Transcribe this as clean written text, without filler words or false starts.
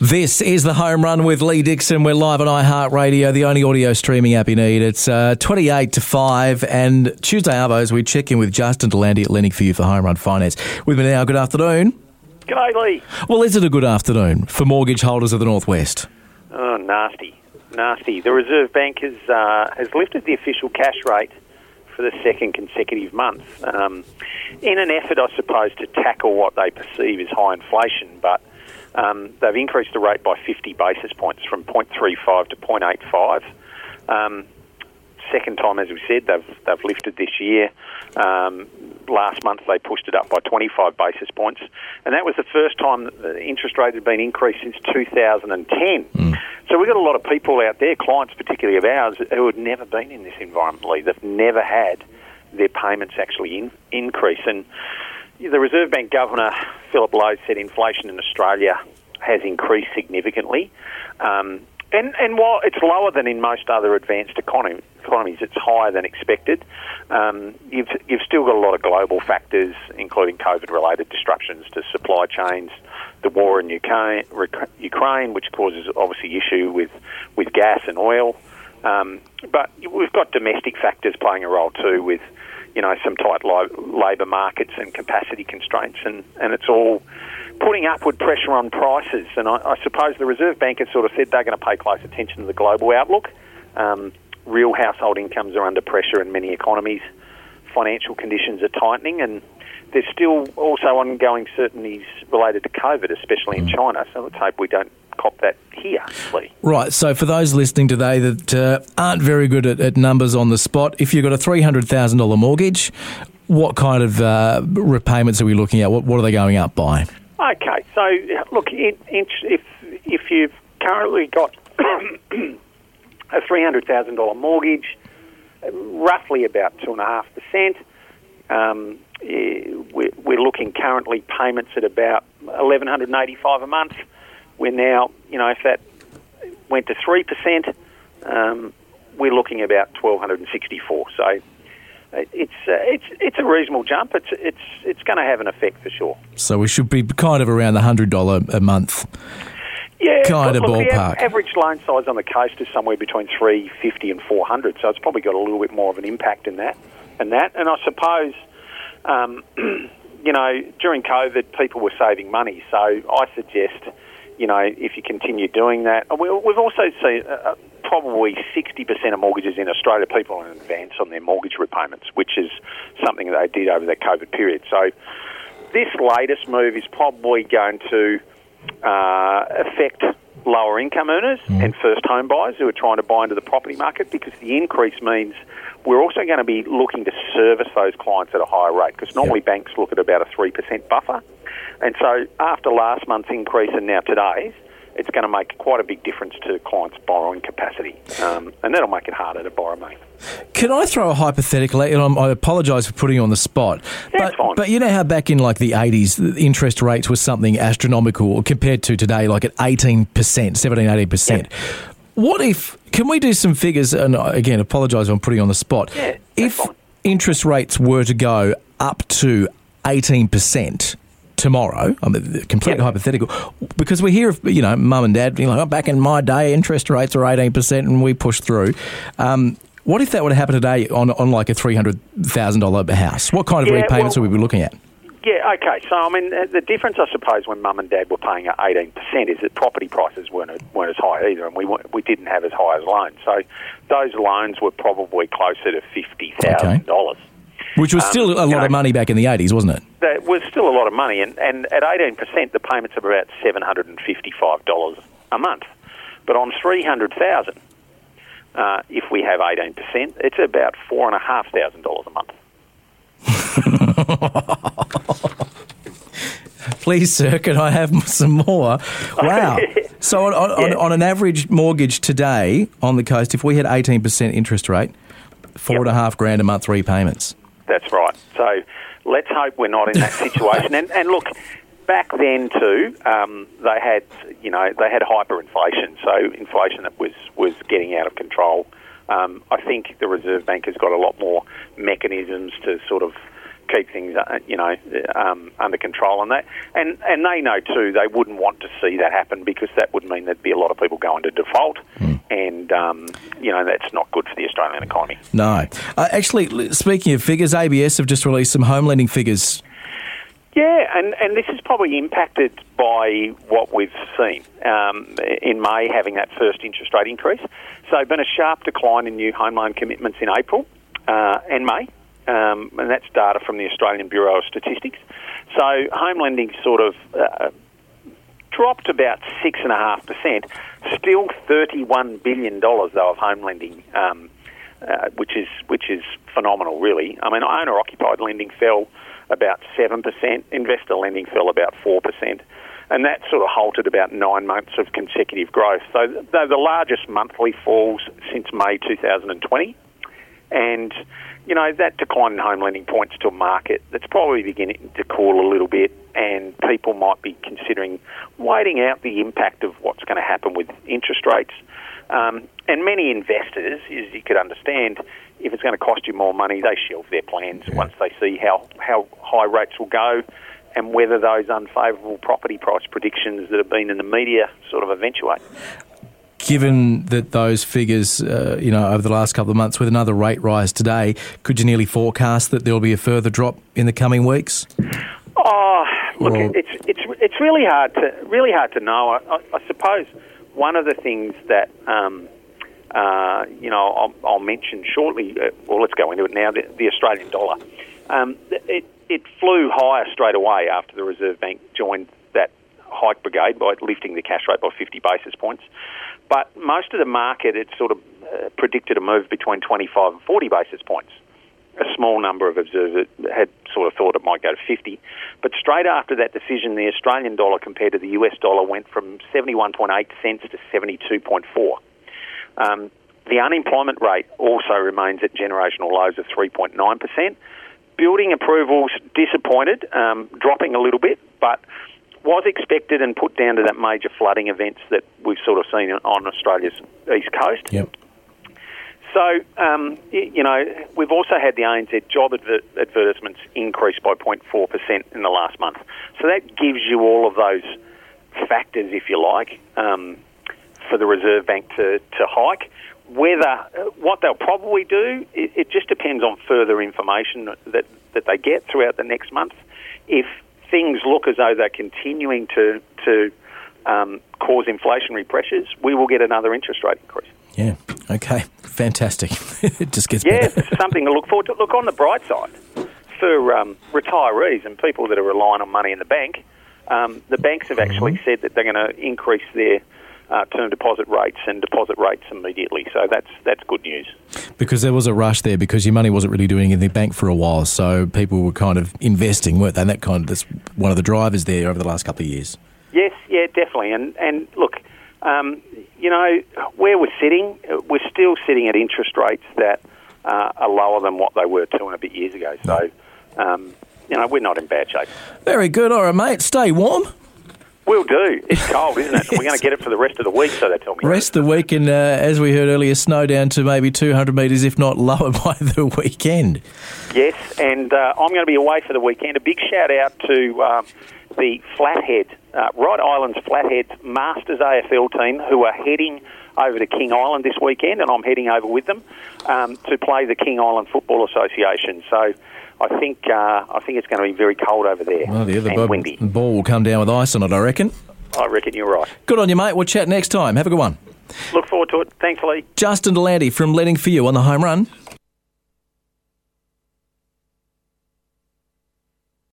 This is The Home Run with Lee Dixon. We're live on iHeartRadio, the only audio streaming app you need. It's 28 to 5, and Tuesday Arvos, we check in with Justin Delandi at Lennox for you for Home Run Finance. With me now, good afternoon. G'day, Lee. Well, is it a good afternoon for mortgage holders of the Northwest? Oh, nasty. The Reserve Bank has lifted the official cash rate for the second consecutive month in an effort, I suppose, to tackle what they perceive as high inflation, but they've increased the rate by 50 basis points from 0.35 to 0.85. Second time, as we said, they've lifted this year. Last month they pushed it up by 25 basis points, and that was the first time that the interest rate had been increased since 2010. So we've got a lot of people out there, clients particularly of ours, who had never been in this environment, Lee. They've never had their payments actually increase. And the Reserve Bank Governor, Philip Lowe, said inflation in Australia has increased significantly. And while it's lower than in most other advanced economies, it's higher than expected. You've still got a lot of global factors, including COVID-related disruptions to supply chains, the war in Ukraine, which causes obviously issue with gas and oil. But we've got domestic factors playing a role too, with some tight labour markets and capacity constraints, and it's all putting upward pressure on prices. And I suppose the Reserve Bank has sort of said they're going to pay close attention to the global outlook. Real household incomes are under pressure in many economies. Financial conditions are tightening, and there's still also ongoing certainties related to COVID, especially in China. So let's hope we don't cop that here, Lee. Right, so for those listening today that aren't very good at numbers on the spot, if you've got a $300,000 mortgage, what kind of repayments are we looking at? What are they going up by? Okay, so look, if you've currently got a $300,000 mortgage, roughly about 2.5%, we're looking currently payments at about $1,185 a month. We're now, if that went to 3%, we're looking about $1,264. So it's a reasonable jump. It's going to have an effect for sure. So we should be kind of around the $100 a month. Yeah, kind of ballpark. The average loan size on the coast is somewhere between $350 and $400, so it's probably got a little bit more of an impact in that. And I suppose, during COVID, people were saving money, so I suggest, if you continue doing that, we've also seen probably 60% of mortgages in Australia, people are in advance on their mortgage repayments, which is something that they did over the COVID period. So this latest move is probably going to affect lower income earners and first home buyers who are trying to buy into the property market, because the increase means we're also going to be looking to service those clients at a higher rate, because normally banks look at about a 3% buffer. And so after last month's increase and now today's, it's going to make quite a big difference to clients' borrowing capacity, and that'll make it harder to borrow money. Can I throw a hypothetical? And I apologise for putting you on the spot. That's fine. But you know how back in like the 80s, the interest rates were something astronomical compared to today, like at 18%, 18%. Yep. What if, can we do some figures, and again, apologise if I'm putting you on the spot. Yeah, if fine. Interest rates were to go up to 18%, tomorrow, I mean, completely hypothetical, because we hear of, mum and dad being like, back in my day, interest rates are 18% and we pushed through. What if that would happen today on like a $300,000 house? What kind of repayments would we be looking at? Yeah, okay. So, I mean, the difference, I suppose, when mum and dad were paying at 18% is that property prices weren't as high either, and we didn't have as high as loans. So those loans were probably closer to $50,000. Okay. Which was still a lot of money back in the 80s, wasn't it? That was still a lot of money, and at 18%, the payments are about $755 a month. But on $300,000, if we have 18%, it's about $4,500 a month. Please, sir, can I have some more? Wow. So on an average mortgage today on the coast, if we had 18% interest rate, $4,500 a month repayments. That's right. So let's hope we're not in that situation. And look, back then too, they had hyperinflation, so inflation that was getting out of control. I think the Reserve Bank has got a lot more mechanisms to sort of keep things, under control on that. And they know too they wouldn't want to see that happen, because that would mean there'd be a lot of people going to default, and that's not good for the Australian economy. No. Actually, speaking of figures, ABS have just released some home lending figures. Yeah, and this is probably impacted by what we've seen in May, having that first interest rate increase. So been a sharp decline in new home loan commitments in April and May, and that's data from the Australian Bureau of Statistics. So home lending sort of dropped about 6.5%, still $31 billion though of home lending, which is phenomenal, really. I mean, owner-occupied lending fell about 7%, investor lending fell about 4%, and that sort of halted about 9 months of consecutive growth. So they're the largest monthly falls since May 2020, and that decline in home lending points to a market that's probably beginning to cool a little bit, and people might be considering waiting out the impact of what's going to happen with interest rates. And many investors, as you could understand, if it's going to cost you more money, they shelve their plans once they see how high rates will go, and whether those unfavourable property price predictions that have been in the media sort of eventuate. Given that those figures, over the last couple of months, with another rate rise today, could you nearly forecast that there will be a further drop in the coming weeks? Oh, look, it's really hard to know. I suppose one of the things that I'll mention shortly. Let's go into it now. The Australian dollar. It flew higher straight away after the Reserve Bank joined that hike brigade by lifting the cash rate by 50 basis points. But most of the market, it sort of predicted a move between 25 and 40 basis points. A small number of observers had sort of thought it might go to 50. But straight after that decision, the Australian dollar compared to the US dollar went from 71.8 cents to 72.4. The unemployment rate also remains at generational lows of 3.9%. Building approvals disappointed, dropping a little bit, but was expected and put down to that major flooding events that we've sort of seen on Australia's east coast. Yep. So, we've also had the ANZ job advertisements increase by 0.4% in the last month. So that gives you all of those factors, if you like, for the Reserve Bank to hike. What they'll probably do, it just depends on further information that they get throughout the next month. If things look as though they're continuing to cause inflationary pressures, we will get another interest rate increase. Yeah, okay, fantastic. It just gets better. Yeah, it's something to look forward to. Look, on the bright side, for retirees and people that are relying on money in the bank, the banks have actually said that they're going to increase their term deposit rates and deposit rates immediately. So that's good news. Because there was a rush there because your money wasn't really doing anything in the bank for a while, so people were kind of investing, weren't they? And that's one of the drivers there over the last couple of years. Yes, yeah, definitely. And look, where we're still sitting at interest rates that are lower than what they were 2 and a bit years ago. So, we're not in bad shape. Very good. All right, mate. Stay warm. Will do. It's cold, isn't it? We're going to get it for the rest of the week, so they tell me. Rest of the week, and as we heard earlier, snow down to maybe 200 metres, if not lower, by the weekend. Yes, and I'm going to be away for the weekend. A big shout-out to the Flathead, Rhode Island's Flathead Masters AFL team, who are heading over to King Island this weekend, and I'm heading over with them to play the King Island Football Association. So I think it's going to be very cold over there and windy. The ball will come down with ice on it, I reckon. I reckon you're right. Good on you, mate. We'll chat next time. Have a good one. Look forward to it. Thanks, Lee. Justin Delante from Lending For You on the Home Run.